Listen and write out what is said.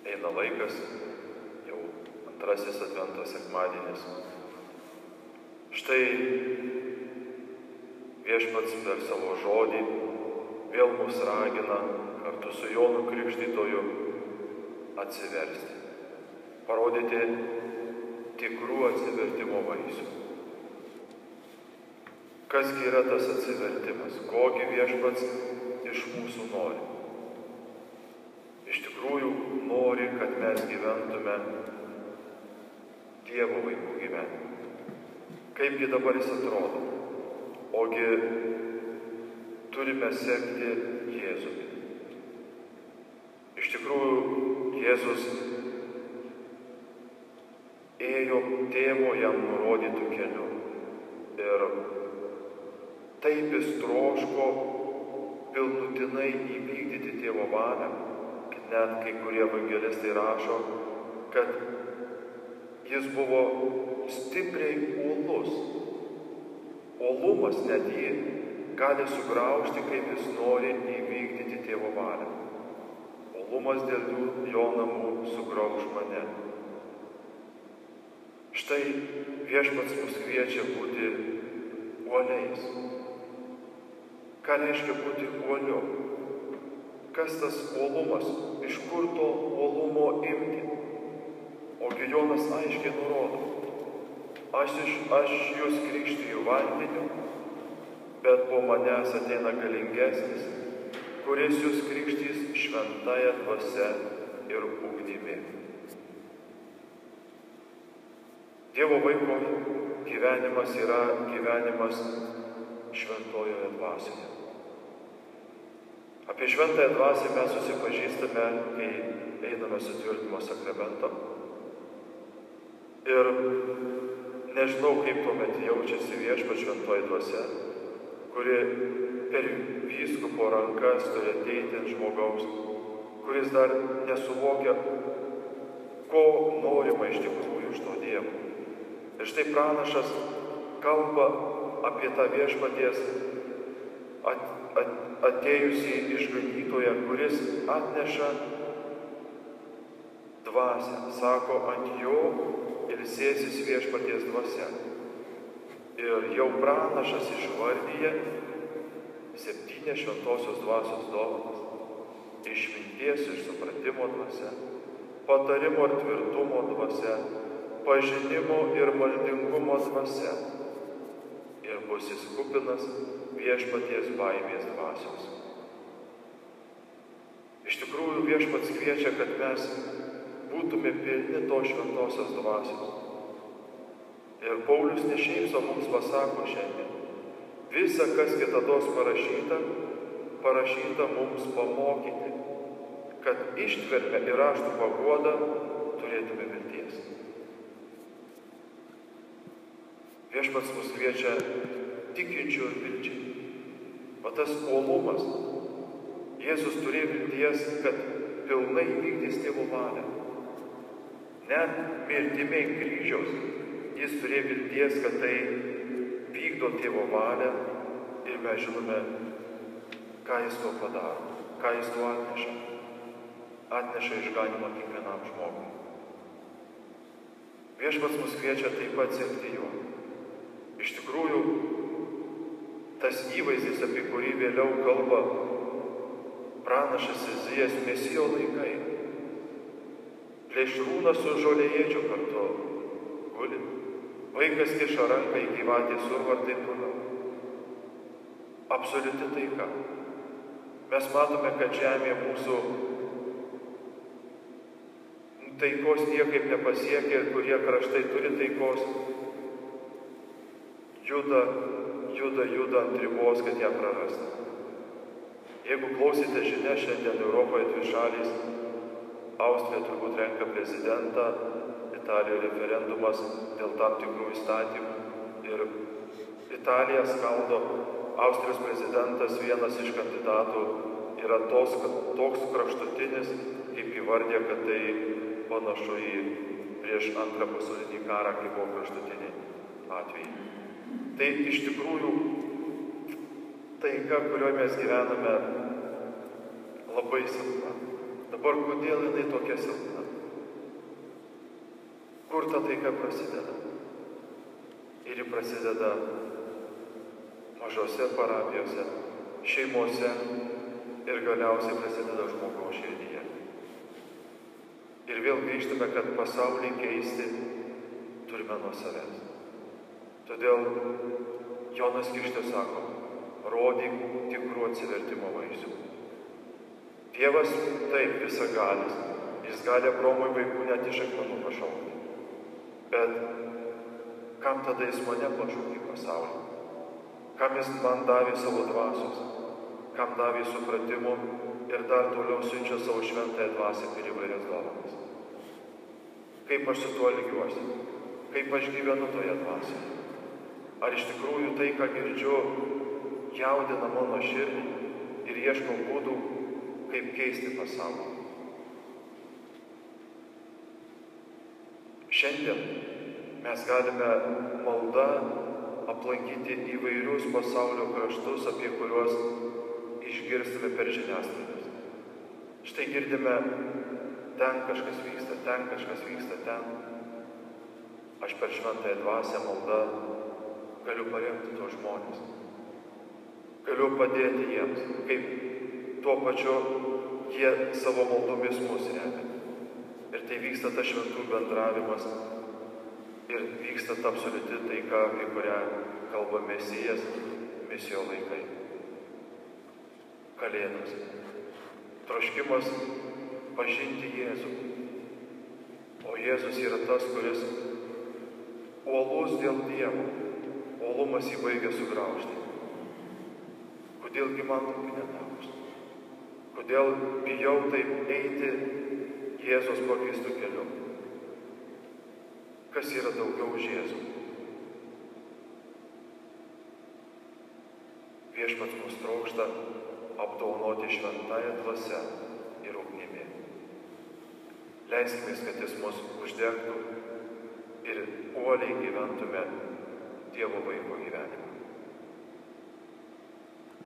eina laikas, jau antrasis Advento sekmadienis. Štai Viešpats per savo žodį vėl mus ragina kartu su Jonu Krikštytoju atsiversti, parodyti tikrų atsivertimo vaisių. Kasgi yra tas atsivertimas, kogi Viešpats iš mūsų nori? Iš tikrųjų nori, kad mes gyventume Dievo vaikų gyvenimą. Kaipgi dabar jis atrodo? Ogi turime sekti Jėzumi. Iš tikrųjų, Jėzus ėjo tėvo jam nurodytų keliu. Ir taip jis troško pilnutinai įvykdyti tėvo valią. Net kai kurie evangelistai rašo, kad jis buvo stipriai uolus. Uolumas net jį gali sugraužti, kaip jis nori įvykdyti tėvo valią. Uolumas dėl jo namų sugrauž mane. Štai Viešpats mus kviečia būti uoliais. Ką reiškia būti uoliu? Kas tas uolumas? Iš kur to uolumo imti? Ogi Jonas aiškiai nurodo. Aš jūs krikštiju vandeniu, bet po manęs ateina galingesnis, kuris jūs krikštys šventąja dvasia ir ugnimi. Dievo vaiko gyvenimas yra gyvenimas šventojoje dvasioje. Apie šventąją dvasią mes susipažįstame, kai einame sutvirtinimo sakramento. Ir nežinau, kaip tuomet jaučiasi Viešpats šventoji dvasia, kuri per vyskupo rankas turi ateiti ant žmogaus, kuris dar nesuvokia, ko norima iš tikrųjų iš to Dievo. Ir štai pranašas kalba apie tą Viešpaties atėjusį išganytoją, kuris atneša dvasią. Sako, ant jo ilsėsis Viešpaties dvasia. Ir jau pranašas išvardyja 7 šventosios dvasios dovanas. Išminties ir supratimo dvasia, patarimo ir tvirtumo dvasia, pažinimo ir maldingumo dvasia. Ir bus jis kupinas Viešpaties baimės dvasios. Iš tikrųjų, Viešpats kviečia, kad mes būtume pilni to šventosios dvasios. Ir Paulius ne šiaip savo mums pasako šiandien. Visa, kas kitados parašyta mums pamokyti, kad ištverme ir raštų paguodą turėtume vilties. Viešpats mus kviečia tikinčių ir vilčiai. O tas uolumas, Jėzus turėjo vilties, kad pilnai vykdys tėvo valią. Net mirtimi ant kryžiaus jis turėjo vilties, kad tai vykdo tėvo valią ir mes žinome, ką jis to padaro, ką jis to atneša. Atneša išganymą kiekvienam žmogui. Viešpats mus kviečia taip pat sekti juo. Iš tikrųjų, tas įvaizdis, apie kurį vėliau kalba pranašas Izijas, Mesijo laikai. Plėšrūnas su žolėjėdžiu kartu guli. Vaikas kiša ranką į gyvatės urvą ir taip toliau. Absoliuti taika. Mes matome, kad žemė mūsų taikos niekaip nepasiekia ir kurie kraštai turi taikos, juda ant ribos, kad ją prarasta. Jeigu klausite žinia, šiandien Europoje 2 šalys, Austrija turbūt renka prezidentą, Italijoje referendumas dėl tam tikrų įstatymų ir Italija skaldo. Austrijos prezidentas, vienas iš kandidatų, yra toks kraštutinis, kaip įvardė, kad tai panašu į prieš Antrą pasaulinį karą, kai buvo kraštutiniai atvejai. Tai iš tikrųjų taika, kurioje mes gyvename, labai silpna. Dabar kodėl jinai tokia silpna? Kur ta taika prasideda? Ir ji prasideda mažose parapijose, šeimose ir galiausiai prasideda žmogaus širdyje. Ir vėl grįžtame, kad pasaulį keisti turime nuo savęs. Todėl Jonas Krikštytojas sako, rodyk tikrų atsivertimo vaisių. Dievas taip visagalis, jis gali Abraomui vaikų net iš akmenų pašaukti. Bet kam tada jis mane pašaukė į pasaulį? Kam jis man davė savo dvasios? Kam davė supratimų ir dar toliau siunčia savo šventąją dvasią per įvairias dovanas? Kaip aš su tuo lygiuosi? Kaip aš gyvenu toje dvasioje? Ar iš tikrųjų tai, ką girdžiu, jaudina mano širdį ir ieškau būdų, kaip keisti pasaulį? Šiandien mes galime malda aplankyti įvairius pasaulio kraštus, apie kuriuos išgirstame per žiniasklaidas. Štai girdime, ten kažkas vyksta, ten kažkas vyksta, ten. Aš per šventąją dvasią maldą galiu paremti tuos žmonės. Galiu padėti jiems, kaip tuo pačiu jie savo maldomis mus remia. Ir tai vyksta tas šventų bendravimas ir vyksta ta absoliuti taika, apie kurią kalba Mesijas, misijo laikai. Kalėdos. Troškimas pažinti Jėzų. O Jėzus yra tas, kuris uolus dėl Dievo. Uolumas jį baigia sugraužti. Kodėlgi man taip nedaužti? Kodėl bijau taip eiti Jėzos pakeistų keliu? Kas yra daugiau už Jėzų? Viešpats mus trokšta apdovanoti šventąją dvasią ir ugnimi. Leiskimės, kad jis mus uždegtų ir uoliai gyventume Dievo vaiko gyvenimą.